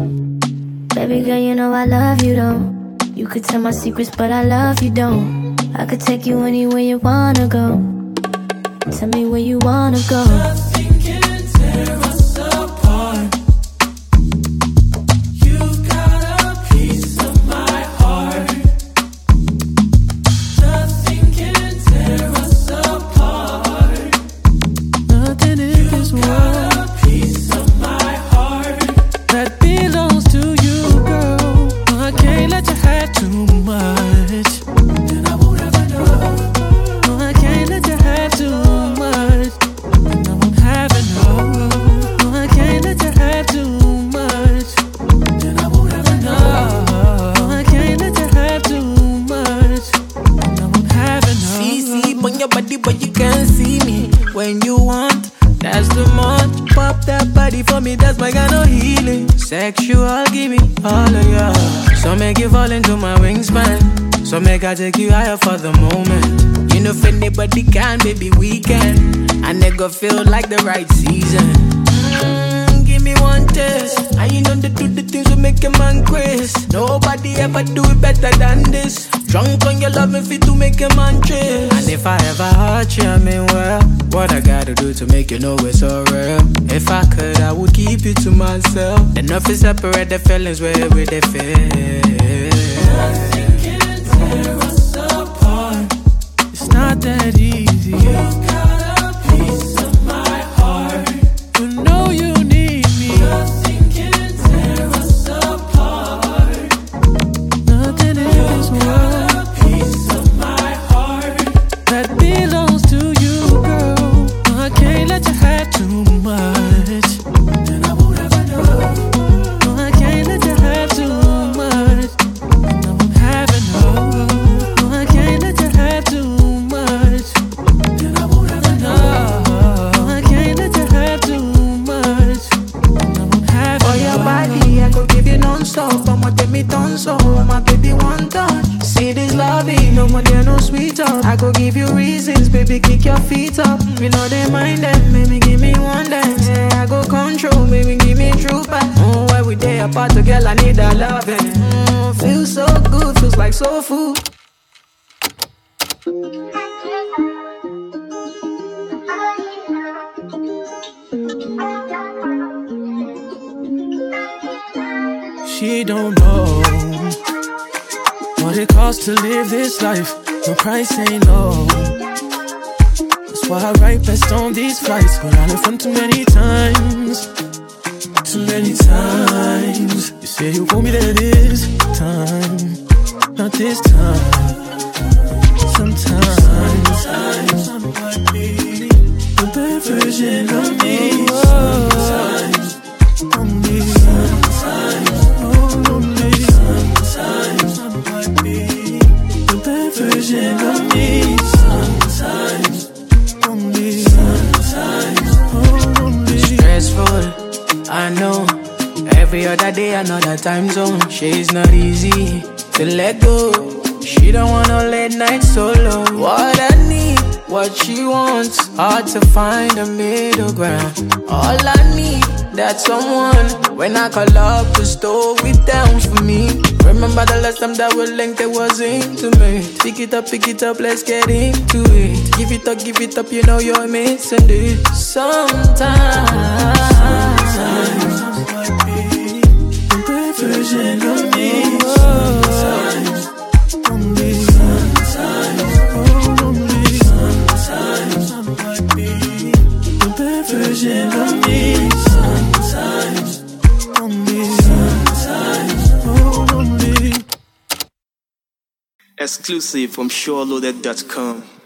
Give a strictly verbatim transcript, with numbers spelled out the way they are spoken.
Baby girl, you know I love you though. You could tell my secrets, but I love you don't. I could take you anywhere you wanna go. Tell me where you wanna go. Nothing can tear us apart. You've got a piece of my heart. Nothing can tear us apart. Nothing in this world. You've got a piece of my heart that belongs to you, girl. I can't let you have too much. Then I won't ever know. No, I can't let you have too much. And I won't have enough. No, I can't let you have too much. Then I won't ever know. No, I can't let you have too much. And I won't have enough. See, see, on your body, but you can't see me. When you want, that's too much. Pop that body for me, that's my kind of healing. Sexual, give me all of ya. So make you fall into my wingspan. So make I take you higher for the moment. You know if anybody can, baby, we can. And it go feel like the right season. Mm, give me one taste. And you know they do the things that make a man crazy. Nobody ever do it better than this. Drunk on your love and fit to make a man trace. And if I ever hurt you, I mean well, what I gotta do to make you know it's so real. If I could, I would keep you to myself. Enough to separate the feelings where we they feel. Nothing can tear us apart. It's not that easy. You've got a piece of my heart. You know you need me. Nothing can tear us apart. Nothing in this world. Got a piece of my heart that belongs to you, girl. I can't let you have too much. Then I won't ever know. No, I can't let you have too much. And I won't have enough. No, I can't let you have too much. Then I won't ever know. No, I can't let you have too much. And I won't have enough. For your body, I could give you non-stop. I'ma take me tonso, my baby one touch. See this loving, no more there, no sweet talk. I could give you reasons, baby, kick your feet up. You know they mind them, baby, give me one dance. Yeah, I go control, baby, give me true back. Oh, every day apart, girl, I need that loving. Mm, feels so good, feels like soul food. She don't know what it costs to live this life. No price ain't low. That's why I write best on these flights. But I left from too many times. Too many times. You say you want me that this time. Not this time. Sometimes, sometimes I'm like me, the bad version of me. Sometimes only, sometimes oh, only, sometimes I'm like me, the bad version of me. Sometimes only, sometimes oh, only. Stressful, I know. Every other day another time zone. She's not easy to let go. She don't want no late night solo. What I need, what she wants, hard to find a middle ground. All I need, that's someone. When I call up the store, it down for me. Remember the last time that we linked, it was intimate. Pick it up, pick it up, let's get into it. Give it up, give it up, you know you're missing it. Sometimes, sometimes I'm like me, the bad version of me. Sometimes only, sometimes, oh, only, sometimes I'm like me, the bad version of me. Sometimes, only, sometimes, oh, only. Exclusive from Sure Loaded dot com.